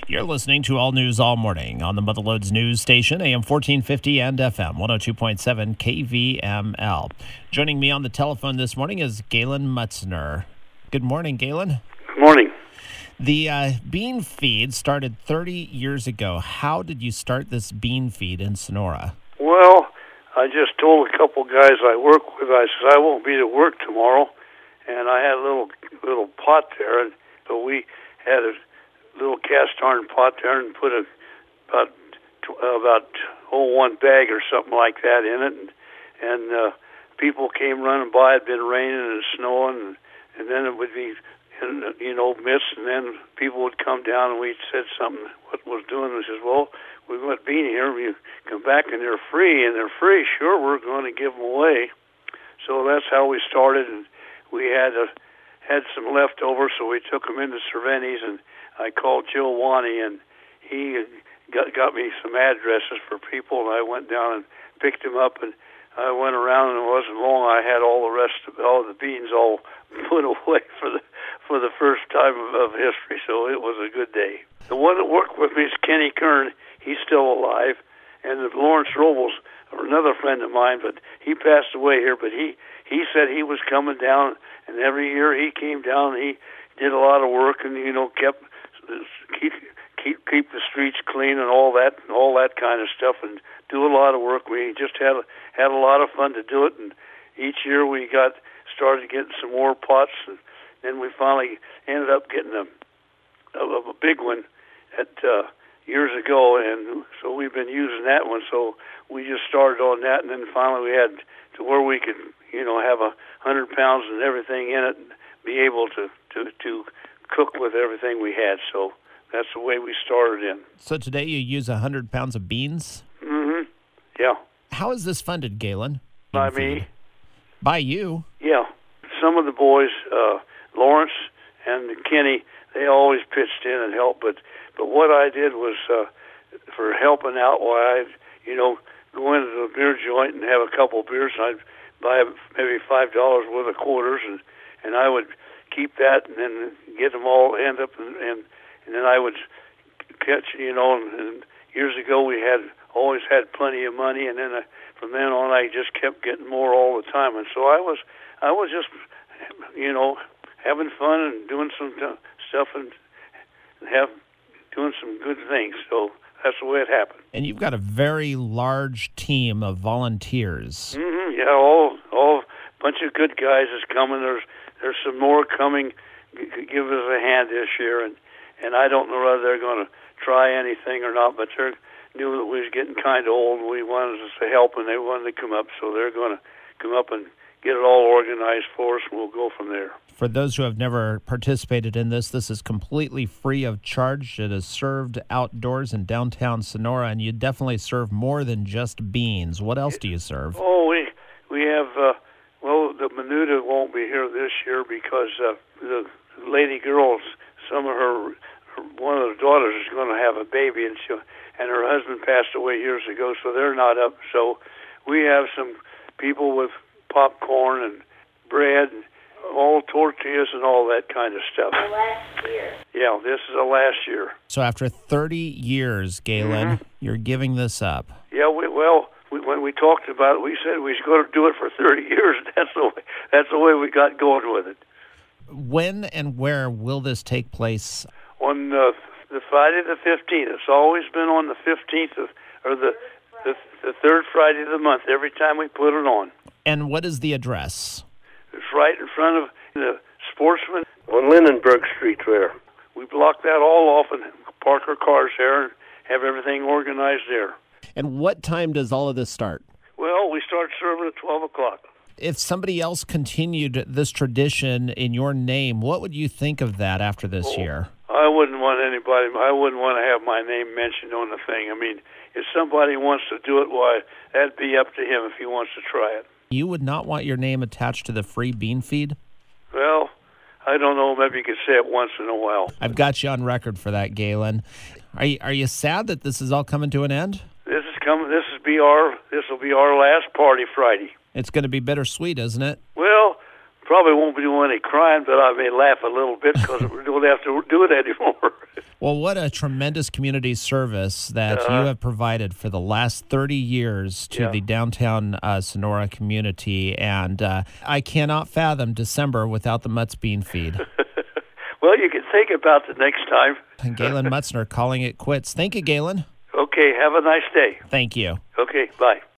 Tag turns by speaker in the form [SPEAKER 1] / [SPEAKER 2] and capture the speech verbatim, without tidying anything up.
[SPEAKER 1] You're listening to All News All Morning on the Motherlodes News Station, A M fourteen fifty and F M one oh two point seven K V M L. Joining me on the telephone this morning is Galen Mutzner. Good morning, Galen.
[SPEAKER 2] Good morning.
[SPEAKER 1] The uh, bean feed started thirty years ago. How did you start this bean feed in Sonora?
[SPEAKER 2] Well, I just told a couple guys I work with, I said, I won't be to work tomorrow. And I had a little little pot there, and so we had a little cast iron pot there and put a about uh, about oh one bag or something like that in it, and, and uh, people came running by. It'd been raining and snowing, and, and then it would be you know mist, and then people would come down, and we said something. What was doing? We says, well, we got bean here. We come back and they're free, and they're free. Sure, we're going to give them away. So that's how we started, and we had a had some leftover, so we took them into Cervantes, and I called Joe Wani, and he got, got me some addresses for people, and I went down and picked them up, and I went around, and it wasn't long. I had all the rest of all the beans all put away for the for the first time of, of history, so it was a good day. The one that worked with me is Kenny Kern. He's still alive, and Lawrence Robles, another friend of mine, but he passed away here, but he, he said he was coming down, and every year he came down, and he did a lot of work, and, you know, kept keep keep keep the streets clean and all that and all that kind of stuff, and do a lot of work. We just had had a lot of fun to do it, and each year we got started getting some more pots, and then we finally ended up getting a a, a big one at uh, years ago, and so we've been using that one. So we just started on that, and then finally we had to where we could, you know, have a hundred pounds and everything in it, and be able to to to cook with everything we had. So that's the way we started in.
[SPEAKER 1] So today you use one hundred pounds of beans?
[SPEAKER 2] Mm-hmm. Yeah.
[SPEAKER 1] How is this funded, Galen?
[SPEAKER 2] By me.
[SPEAKER 1] By you?
[SPEAKER 2] Yeah. Some of the boys, uh, Lawrence and Kenny, they always pitched in and helped. But, but what I did was uh, for helping out, why I'd, you know, go into the beer joint and have a couple of beers, and I'd buy maybe five dollars worth of quarters, and, and I would keep that and then get them all, end up, and, and, and then I would catch, you know, and, and years ago we had always had plenty of money, and then I, from then on I just kept getting more all the time, and so I was, I was just, you know, having fun and doing some t- stuff and have doing some good things. So that's the way it happened.
[SPEAKER 1] And you've got a very large team of volunteers.
[SPEAKER 2] Mm-hmm. Yeah, all all bunch of good guys is coming. There's there's some more coming. G- give us a hand this year, and and I don't know whether they're going to try anything or not, but they knew that we was getting kind of old, and we wanted us to help, and they wanted to come up, so they're going to come up and get it all organized for us, and we'll go from there.
[SPEAKER 1] For those who have never participated in this, this is completely free of charge. It is served outdoors in downtown Sonora, and you definitely serve more than just beans. What else do you serve?
[SPEAKER 2] Oh, we we have, uh, well, the Menuda won't be here this year because uh, the lady girls, some of her, her, one of the daughters is going to have a baby, and she and her husband passed away years ago, so they're not up. So we have some people with popcorn and bread and all tortillas and all that kind of stuff.
[SPEAKER 3] The last year.
[SPEAKER 2] Yeah, this is the last year.
[SPEAKER 1] So after thirty years, Galen,
[SPEAKER 2] Mm-hmm.
[SPEAKER 1] you're giving this up.
[SPEAKER 2] Yeah, we, well, we, when we talked about it, we said we was going to do it for thirty years. That's the way, that's the way we got going with it.
[SPEAKER 1] When and where will this take place?
[SPEAKER 2] On uh, the Friday the fifteenth. It's always been on the fifteenth of, or the, the the third Friday of the month, every time we put it on.
[SPEAKER 1] And what is the address?
[SPEAKER 2] It's right in front of the Sportsman on Lindenberg Street there. We block that all off and park our cars there and have everything organized there.
[SPEAKER 1] And what time does all of this start?
[SPEAKER 2] Well, we start serving at twelve o'clock.
[SPEAKER 1] If somebody else continued this tradition in your name, what would you think of that after this
[SPEAKER 2] Oh,
[SPEAKER 1] year?
[SPEAKER 2] I wouldn't want anybody, I wouldn't want to have my name mentioned on the thing. I mean, if somebody wants to do it, why, that'd be up to him if he wants to try it.
[SPEAKER 1] You would not want your name attached to the free bean feed?
[SPEAKER 2] Well, I don't know. Maybe you could say it once in a while.
[SPEAKER 1] I've got you on record for that, Galen. Are you, are you sad that this is all coming to an end?
[SPEAKER 2] This is coming. This is be our. This will be our last party Friday.
[SPEAKER 1] It's going to be bittersweet, isn't it?
[SPEAKER 2] Well, probably won't be doing any crying, but I may laugh a little bit because we don't have to do it anymore.
[SPEAKER 1] Well, what a tremendous community service that
[SPEAKER 2] Uh-huh.
[SPEAKER 1] you have provided for the last thirty years to
[SPEAKER 2] Yeah.
[SPEAKER 1] the downtown uh, Sonora community. And uh, I cannot fathom December without the Mutz Bean Feed.
[SPEAKER 2] Well, you can think about the next time.
[SPEAKER 1] Galen Mutzner calling it quits. Thank you, Galen.
[SPEAKER 2] Okay, have a nice day.
[SPEAKER 1] Thank you.
[SPEAKER 2] Okay, bye.